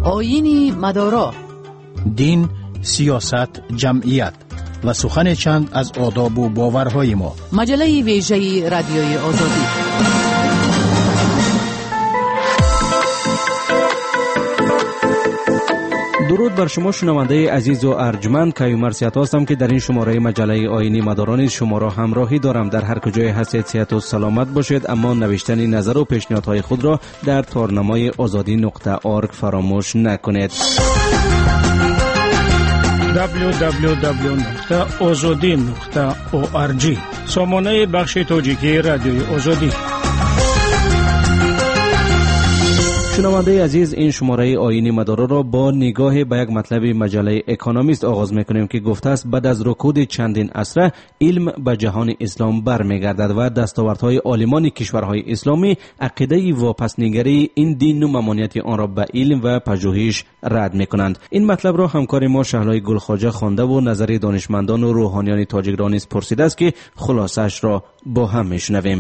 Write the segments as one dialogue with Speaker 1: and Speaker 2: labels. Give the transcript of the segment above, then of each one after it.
Speaker 1: آیین مدارا،
Speaker 2: دین، سیاست، جمعیت و سخن چند از آداب و باورهای ما.
Speaker 1: مجله ویژه رادیوی آزادی.
Speaker 3: درود بر شما شنونده عزیز و ارجمند. کیومرث سیات هستم که در این شماره مجله آیینی مداران شما را همراهی دارم. در هر کجای هستید صحت و سلامت باشید، اما نوشتن نظر و پیشنهادهای خود را در تارنمای azadi.org فراموش نکنید.
Speaker 4: www.azadi.org سامانه بخش تاجیکی رادیوی آزادی.
Speaker 3: شنونده عزیز، این شماره آیینی مدارا را با نگاه به یک مطلب مجله اکونومیست آغاز میکنیم که گفته است بعد از رکود چندین عصر علم به جهان اسلام برمیگردد و دستاوردهای عالمان کشورهای اسلامی عقیده واپسنگری این دین و ممانعت آن را به علم و پژوهش رد میکنند. این مطلب را همکار ما شهلای گلخواجه خوانده و نظر دانشمندان و روحانیان تاجیک را نیز پرسیده است که خلاصش را با هم میشنویم.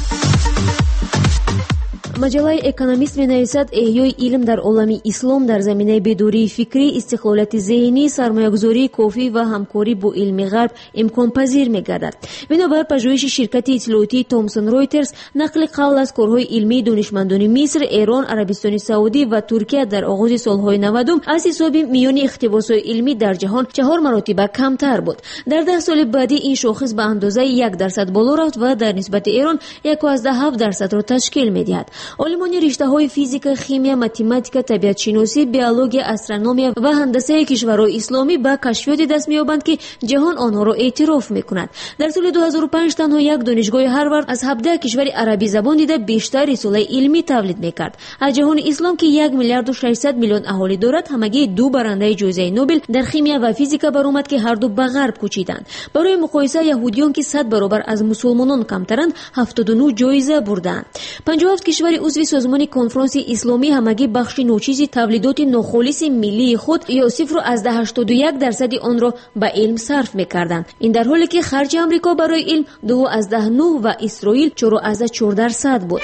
Speaker 5: маҷаллаи экономист менависад эҳёи илм дар олами ислом дар заминаи бедории фикрӣ, истиқлолияти зеҳнӣ, сармоягузории кофӣ ва ҳамкорӣ бо илми ғарб имконпазир мегардад. бинобар пажӯҳиши ширкати иттилоотии Thomson Reuters нақли қавл аз корҳои илмии донишмандони Миср, Эрон, Арабистони Саудӣ ва Туркия дар оғози солҳои 90 аз ҳисоби миёни ихтибосҳои илмӣ дар ҷаҳон 4 маротиба камтар буд. дар 10 соли баъдӣ ин шохис ба андозаи 1% боло рафт ва дар нисбати Эрон 1.7%-ро ташкил медиҳад. олимони риштаҳои физика, химия, математика, табиатшиносӣ, биология, астрономия ва ҳандасаи кишварҳои исломӣ ба кашфиёте даст меёбанд ки ҷаҳон онҳоро эътироф мекунад. дар соли 2005 танҳо як донишгоҳи Ҳарвард аз 17 кишвари арабизабон дида бештар рисолаи илмӣ тавлид мекард. аз ҷаҳони ислом ки 1 миллиарду 600 миллион аҳолӣ дорад, ҳамагӣ 2 барандаи ҷоизаи Нобел дар химия ва физика баромад ки ҳарду ба ғарб кӯчиданд. барои муқоиса яҳудиён ки 100 баробар аз мусулмонон камтаранд 79 ҷоиза бурданд. 57 кишвари узви созмони конфронси исломӣ ҳамагӣ бахши ночизи тавлидоти нохолиси миллии худ ё 0.81% онро ба илм сарф мекарданд. ин дар ҳоле ки харҷи амрико барои илм 2.9 ва Исроил 4.4% буд.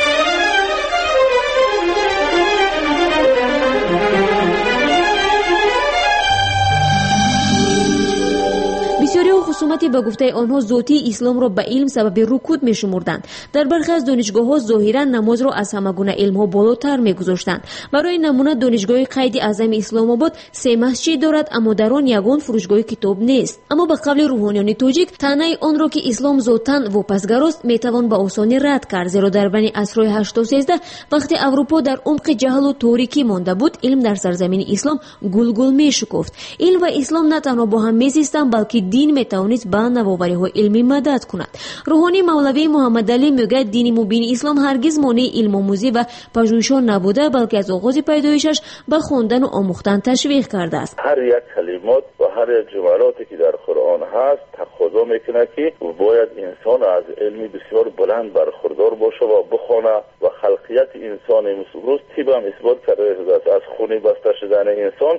Speaker 5: бисёриҳо хусумати ба гуфтаи онҳо зотии исломро ба илм сабаби рукуд мешумурданд. дар бархе аз донишгоҳҳо зоҳиран намозро аз ҳама гуна илмҳо болотар мегузоштанд. барои намуна донишгоҳи қайди аъзами исломобод 3 масҷид дорад, аммо дар он ягон фурӯшгоҳи китоб нест. аммо ба қавли рӯҳонёни тоҷик, таънаи онро ки ислом зотан вопасгарост метавон ба осонӣ рад кард, зеро дар байни асрҳои 8-13 вақте аврупо дар умқи ҷаҳлу торикӣ монда буд, илм дар сарзамини ислом гулгул мешукуфт. илм ва ислом на танҳо бо ҳам мезистанд, балки дин метавонист ба навовариҳои илмӣ мадад кунад. рӯҳонӣ мавлавӣ Муҳаммадалӣ мегӯяд дини мубини ислом ҳаргиз монеи илмомӯзӣ ва пажӯҳишон набуда, балки аз оғози пайдоишаш ба хондану омӯхтан ташвиқ кардааст.
Speaker 6: ҳар як калимот ва ҳар як ҷумалоте ки дар Қуръон ҳаст тақозо мекунад ки бояд инсон аз илми бисёр буланд бархурдор боша ва бихона ва халқияти инсони имрӯз тиб ҳам исбот карда шудааст. аз хуни баста шудани инсон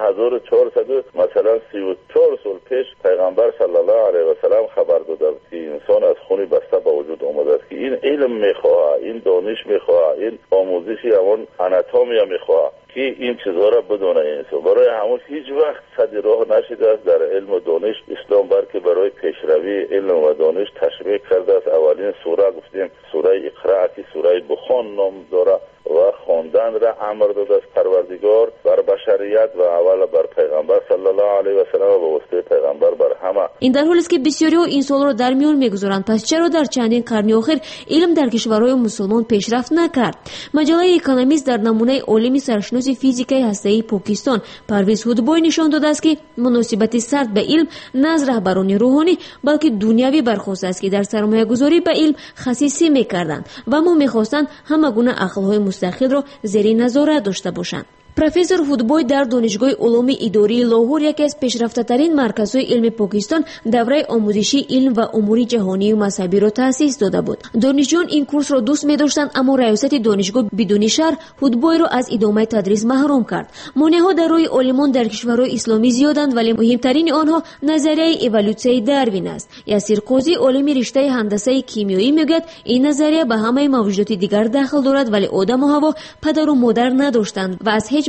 Speaker 6: 1400 масалан 34 сол пеш пайғамбар саллаллоҳу алайҳи ва саллам хабар доданд ки инсон аз хуни баста ба вуҷуд омадааст, ки ин илм мехоҳад, ин дониш мехоҳад, ин омӯзиши ҳамон анатомия мехоҳад ки ин чизҳоро бидона инсон. барои ҳамон ҳеҷ вақт сади роҳ нашидааст дар илму дониш ислом, балки барои пешравии илм ва дониш ташвиқ кардааст. аввалин сура гуфтем сураи иқра ки сураи бухон ном дорад ва хонданро амр додааст парвардигор бар башарият ва аввала бар пайғамбар саллаллоҳу алайҳи ва саллам ва ба воситаи пайғамбар бар ҳама.
Speaker 5: ин дар ҳолест ки бисёриҳо ин суолро дар миён мегузоранд, пас чаро дар чандин қарни охир илм дар кишварҳои мусулмон пешрафт накард? маҷаллаи экономист дар намунаи олими саршиноси физикаи ҳастаии Покистон Парвиз Ҳудбой нишон додааст ки муносибати сард ба илм на аз раҳбарони рӯҳонӣ, балки дунявӣ бархостааст ки дар сармоягузорӣ ба илм хасисӣ мекарданд ва мо мехостанд ҳама гуна ақлҳои мустақилро зери назорат дошта бошанд. профессор Ҳудбой дар донишгоҳи улуми идории Лоҳур, яке аз пешрафтатарин марказҳои илми Покистон, давраи омӯзиши илм ва умури ҷаҳонию мазҳабиро таъсис дода буд. донишҷӯён ин курсро дӯст медоштанд, аммо раёсати донишгоҳ бидуни шарҳ Ҳудбойро аз идомаи тадрис маҳрум кард. монеаҳо дар роҳи олимон дар кишварҳои исломӣ зиёданд, вале муҳимтарини онҳо назарияи эволюсияи Дарвин аст. Ясир Қозӣ, олими риштаи ҳандасаи кимиёӣ, мегӯяд ин назария ба ҳамаи мавҷудоти дигар дахл дорад, вале одаmu ҳаво падару модар надоштанд ва аз ҳеҷ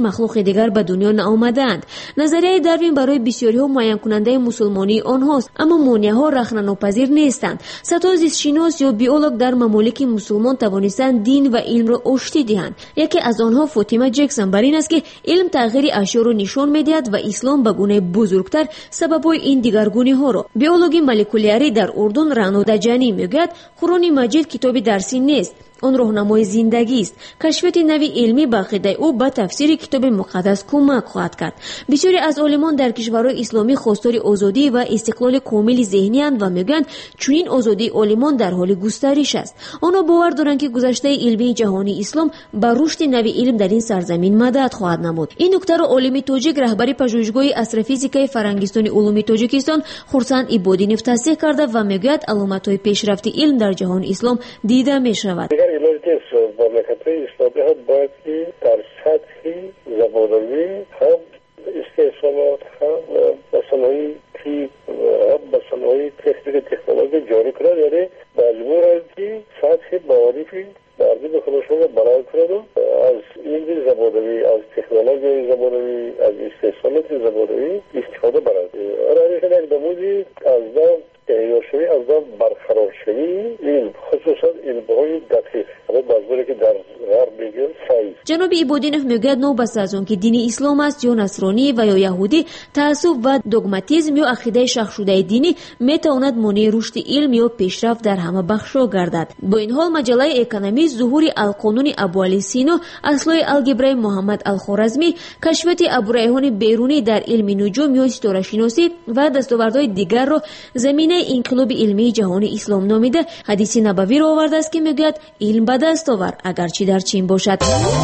Speaker 5: مخلوق دیگر به دنیا نآمدند. نظریه داروین برای بسیاری ها معین کننده مسلمانی آنهاست، اما مانع ها رخنه‌ناپذیر نیستند. صدها زیستشناس یا بیولوگ در ممالک مسلمان توانستند دین و علم را آشتی دهند. یکی از آنها فاطمه جکسون بر این است که علم تغییر اشیا را نشان می‌دهد و اسلام به گونه بزرگتر سبب‌های این دیگرگونی ها را. بیولوژی مولکولیاری در اردن رانو دجانی میگوید قرآن مجید کتاب درسی نیست، آن راهنمای زندگی است. کشفیات نوی علمی به عقیده او به تفسیر کتاب مقدس کمک خواهد کرد. بسیاری از عالمان در کشورهای اسلامی خواستار آزادی و استقلال کامل ذهنی اند و میگویند چنین آزادی عالمان در حال گسترش است. آنها باور دارند که گذشته علمی جهانی اسلام به رشد نوی علم در این سرزمین مدد خواهد نمود. این نکته را عالم تاجیک رهبر پژوهشگاه استروفیزیکای فرنگستان علوم تاجیکستان خورسند عبادینov تصدیق کرده و میگوید علامت‌های پیشرفت علم در جهان اسلام دیده می‌شود.
Speaker 7: مملکت‌های اسلامی هم باید که در سطح زبانوی هم استحصالات هم مسئله‌های تیپ هم مسئله‌های تکنولوژی جاری کنند، یعنی مجبورند که سطح معارفی مردم خودشون را بلند کنند و از علم زبانوی، از تکنولوژی زبانوی، از استحصالات زبانوی استفاده برند. همیشه یک نمودی از نام تهیه شوی، از نام برقرار شوی علم، خصوصا علم‌های دقیق، اما بازداری که در غرب میگن ساینس.
Speaker 5: جناب عبادینov میگوید نوبسته از آن که دین اسلام است یا نصرانی و یا یهودی، تعصب و دوگماتیسم یا عقیده شخص شده دینی میتواند مانع رشد علم یا پیشرفت در همه بخش‌ها گردد. با این حال مجله اکونومیست ظهور القانون ابوعلی سینا، اصلای الگبرای محمد الخوارزمی، کشفیات ابوریحان بیرونی در علم نجوم یا ستاره شناسی و دستاوردهای دیگر را زمینه انقلاب علمی جهان اسلام نامیده. حدیث نبوی را آورده است که میگوید علم به دست آور اگرچه در چین باشد.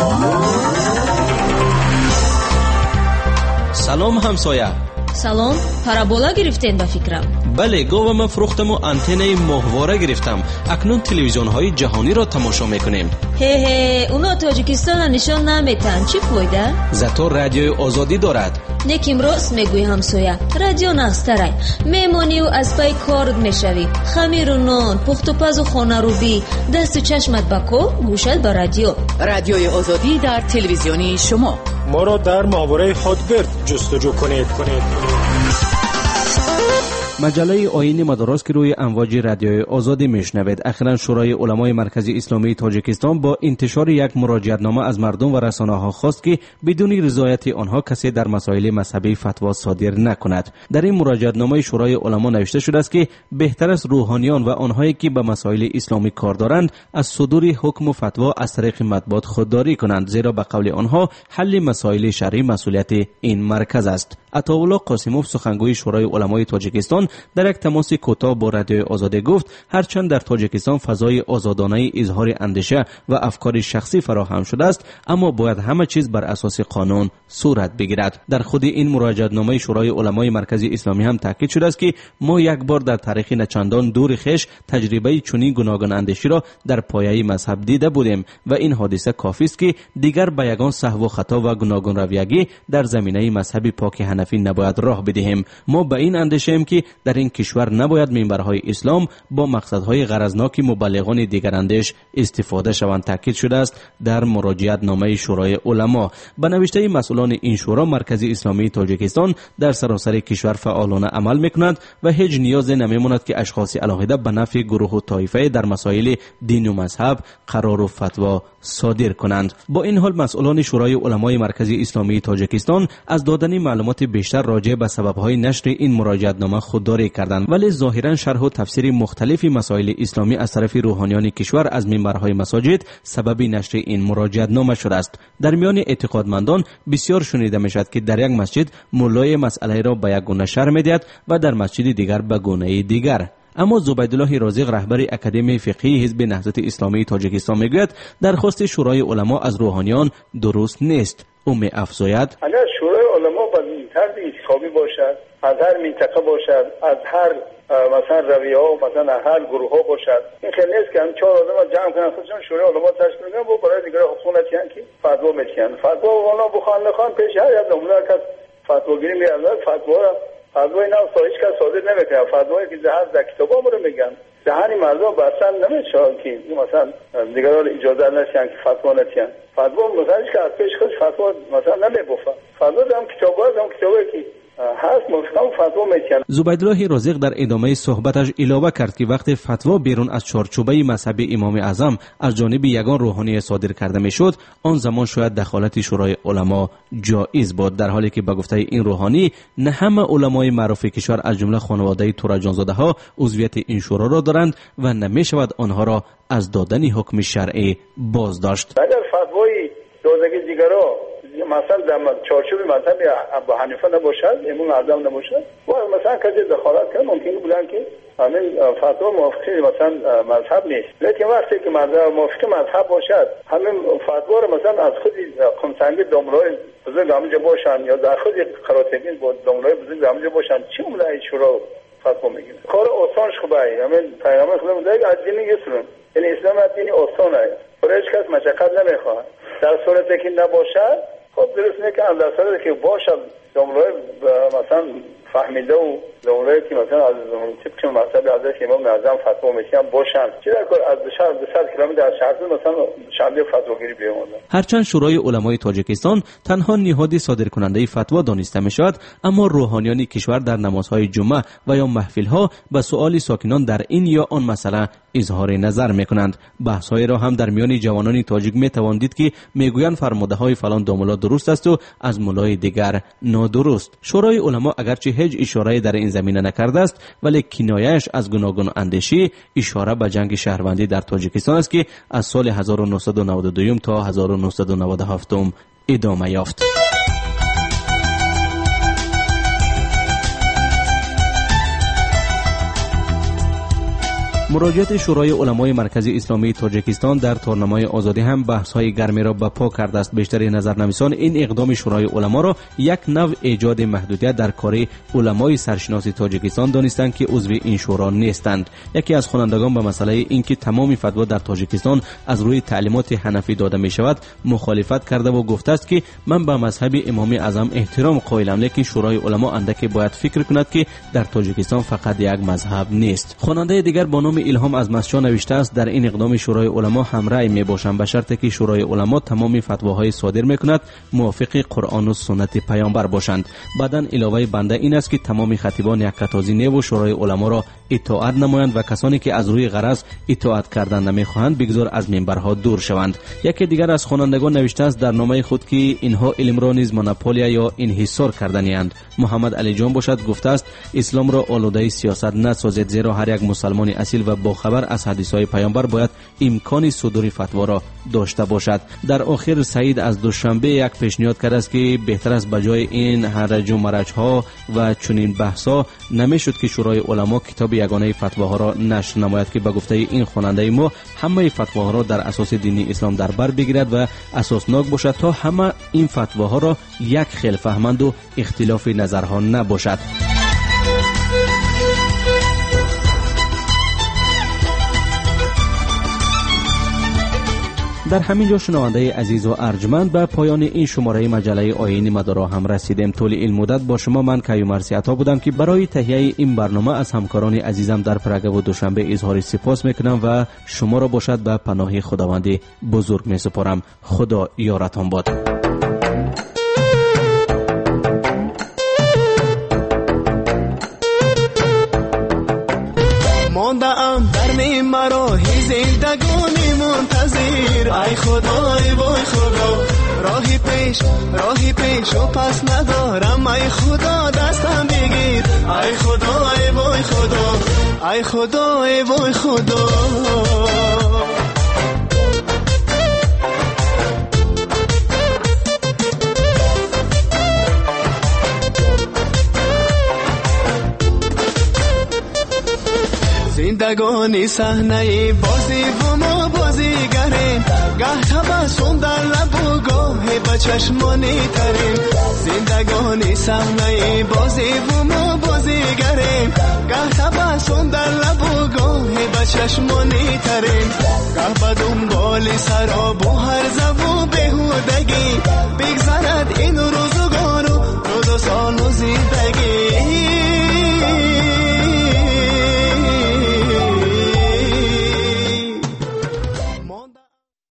Speaker 3: سلام همسایه.
Speaker 5: سلام، پارابولا گرفتین به فکرم.
Speaker 3: بله، گاوم فروختم و آنتنای ماهواره گرفتم. اکنون تلویزیون های جهانی را تماشا میکنیم.
Speaker 5: اونا تاجیکستان نشان نمیتن، چی فایده؟
Speaker 3: زاتو رادیوی آزادی دارد.
Speaker 5: نکیم راست میگوی همسایه، رادیو نسترای میمانی و از پای کارت میشوی، خمیر و نان، پخت و پز و خانه رو بی، دست و چشمت بکو، گوشت به رادیو.
Speaker 1: رادیوی آزادی در تلویزیونی شما.
Speaker 4: ما را در ماهواره هاتبرد جستجو کنید.
Speaker 3: مجله آیین مدارس که روی امواج رادیوی آزادی میشنوید. اخیراً شورای علمای مرکزی اسلامی تاجیکستان با انتشار یک مراجعتنامه از مردم و رسانه‌ها خواست که بدون رضایت آنها کسی در مسائل مذهبی فتوا صادر نکند. در این مراجعتنامه شورای علما نوشته شده است که بهتر است روحانیان و آنهایی که به مسائل اسلامی کار دارند از صدور حکم و فتوا از طریق مطبوعات خودداری کنند، زیرا به قول آنها حل مسائل شرعی مسئولیت این مرکز است. عطاالله قاسموف سخنگوی شورای علمای تاجیکستان در یک تماس کوتاه با رادیوی آزادی گفت هرچند در تاجیکستان فضای آزادانه اظهار اندیشه و افکار شخصی فراهم شده است، اما باید همه چیز بر اساس قانون صورت بگیرد. در خود این مراجعتنامه شورای علمای مرکزی اسلامی هم تاکید شده است که ما یک بار در تاریخ نچندان دور خویش تجربه چنین گوناگون اندیشی را در پایه مذهب دیده بودیم و این حادثه کافی است که دیگر به یگان سهو و خطا و گوناگون رویگی در زمینه مذهب پاک حنفی نباید راه بدهیم. ما به این اندیشه ایم که در این کشور نباید منبرهای اسلام با مقصدهای غرضناک مبلغان دیگراندیش استفاده شوند، تاکید شده است در مراجعت نامه شورای علما. به نوشته مسئولان این شورا، مرکزی اسلامی تاجیکستان در سراسر کشور فعالانه عمل میکند و هیچ نیاز نمیماند که اشخاص علاقه به نفع گروه و طایفه در مسائل دین و مذهب قرار و فتوا صادر کنند. با این حال مسئولان شورای علمای مرکزی اسلامی تاجیکستان از دادن معلومات بیشتر راجع به سببهای نشر این مراجعتنامه خودداری کردند، ولی ظاهرا شرح و تفسیر مختلفی مسائل اسلامی از طرف روحانیان کشور از منبرهای مساجد سبب نشر این مراجعتنامه شده است. در میان اعتقادمندان بسیار شنیده میشد که در یک مسجد مولای مسئله را به یک گونه شرح میدهد و در مسجد دیگر به گونه دیگر. اما زبیدالله رازق رهبر اکادمی فقهی حزب نهضت اسلامی تاجیکستان میگوید درخواست شورای علما از روحانیان درست نیست. او می‌افزاید
Speaker 7: اگر شورای علما با طرز اسلامی باشد، از هر منطقه باشد، از هر مثلا رویه ها، مثلا هر گروه ها باشد، این خیلی نیست که هم 4 آدم جمع کنن خودشون شورای علما تشکیل کنن و برای دیگر حکومت چیان که فتوا میکنن. فتوا والا بخوان نخوان پیش هر یک نمونه کس فتواگیری میاد. فتوای نه هیچ کس صادر نمیکنه. فتوایی که از کتابا رو میگن
Speaker 6: دهن مردم بستن نمیشه که مثلا دیگران اجازه نشن که فتوا ندن. فتوا مثلا که از پیش خودش فتوا مثلا نمیگفت. فتوا هم کتابی که هست مفتم فتوا میکنه.
Speaker 3: زبیدالله رازق در ادامه صحبتش علاوه کرد که وقتی فتوا بیرون از چارچوبه مذهبی امام اعظم از جانب یگان روحانی صادر کرده میشد، آن زمان شاید دخالت شورای علما جایز بود، در حالی که به گفته این روحانی نه همه علمای معروف کشور از جمله خانواده تورجانزاده ها عضویت این شورا را دارند و نمیشود آنها را از دادن حکم شرعی باز داشت.
Speaker 6: اگر فتوای دادگی دیگران مثلا در چارچوب مذهبی ابو حنیفه نباشد، امام اعظم نباشد و مثلا کسی دخالت کنه ممکنه بودن که همین فتوا موافق مثلا مذهب نیست. لیکن وقتی که مذهب موافق مذهب باشد، همین فتوا رو مثلا از خود خمسنگی داملای بزرگ همونجا باشن یا در خود قراتگین با داملای بزرگ همونجا باشن، چی مولای شورا فتوا میگیره؟ کار آسانش خوبه. همین پیامبر خدا میگه از دین یسرون، یعنی اسلام دین آسانه، برای هیچ کس مشقت نمیخواد. در صورتی که نباشد خب درست نیست که در صورتی که باشد داملای مثلا فهمیده و داملایی که مثلا از طبق مذهب حضرت امام اعظم فتوا میشن باشن، چرا از 200 کیلومتر از شهر مثلا شنبه فتواگیری بیاموزن.
Speaker 3: هرچند شورای علمای تاجیکستان تنها نهاد صادر کننده فتوا دانسته میشود، اما روحانیان کشور در نمازهای جمعه و یا محفل‌ها به سؤال ساکنان در این یا آن مسئله اظهار نظر میکنند. بحث‌های را هم در میان جوانان تاجیک میتوان دید که میگویند فرموده‌های فلان داملا درست است و از مولای دیگر نادرست. شورای علما اگرچه هیچ اشاره در این زمینه نکرده است، ولی کنایه‌اش از گوناگون اندیشی اشاره به جنگ شهروندی در تاجیکستان است که از سال 1992 تا 1997 ادامه یافت. مراجعت شورای علمای مرکزی اسلامی تاجیکستان در تورنمای آزادی هم بحث‌های گرمی را به پا کرده است. بیشتر نظرنویسان این اقدام شورای علما را یک نوع ایجاد محدودیت در کار علمای سرشناس تاجیکستان دانستند که عضو این شورا نیستند. یکی از خوانندگان به مسئله اینکه تمام فتوا در تاجیکستان از روی تعلیمات حنفی داده می شود مخالفت کرده و گفته است که من به مذهب امام اعظم احترام قائلم، لیکن شورای علما اندکی باید فکر کند که در تاجیکستان فقط یک مذهب نیست. خواننده دیگر با نام الهام از مسجد نوشته است در این اقدام شورای علما همراه می باشم به شرطی که شورای علما تمام فتواهای صادر میکند موافق قرآن و سنت پیامبر باشند. بعداً علاوه بنده این است که تمام خطیبان یک قطازی نیو شورای علما را اطاعت نمایند و کسانی که از روی غرض اطاعت کردن نمیخواهند بگذار از منبرها دور شوند. یکی دیگر از خوانندگان نوشته است در نامه خود که اینها علم را نیز مونوپولیا یا انحصار کردنی‌اند. محمد علی جان باشد گفته است اسلام را آلوده سیاست نسازید، زیرا هر یک مسلمان اصیل و با خبر از حدیث‌های پیامبر باید امکان صدور فتوا را داشته باشد. در آخر سعید از دوشنبه یک پیشنهاد کرده است که بهتر است بجای این هرج و مرج‌ها و چنین بحث‌ها نمیشد که شورای علما کتاب یگانه فتواها را نشر نماید که به گفته این خواننده ما همه فتواها را در اساس دینی اسلام در بر بگیرد و اساسناک باشد تا همه این فتواها را یک خیل فهمند و اختلاف نظرها نباشد. در همین جا شنونده عزیز و ارجمند به پایان این شماره مجله آیین مدارا هم رسیدیم. طول این مدت با شما من کیومرثی عطا بودم که برای تهیه این برنامه از همکاران عزیزم در پرگه و دوشنبه اظهار سپاس میکنم و شما را باشد به پناه خداوند بزرگ میسپارم. خدا یارتان باد.
Speaker 8: ماندم در نیم مراهی زندگانی منتظر. ای خدا ای وای خدا راهی پیش و پس ندارم. ای خدا دستم بگیر. ای خدا ای وای خدا ای خدا ای وای خدا. زندگانی صحنه بازی و ما بازیگریم، گه تبسم در لب و گاهی به چشمانی تریم. زندگانی صحنه بازی و ما بازیگریم، گه تبسم در لب و گاهی به چشمانی تریم. گه به دنبال سراب و هرزه و بهودگی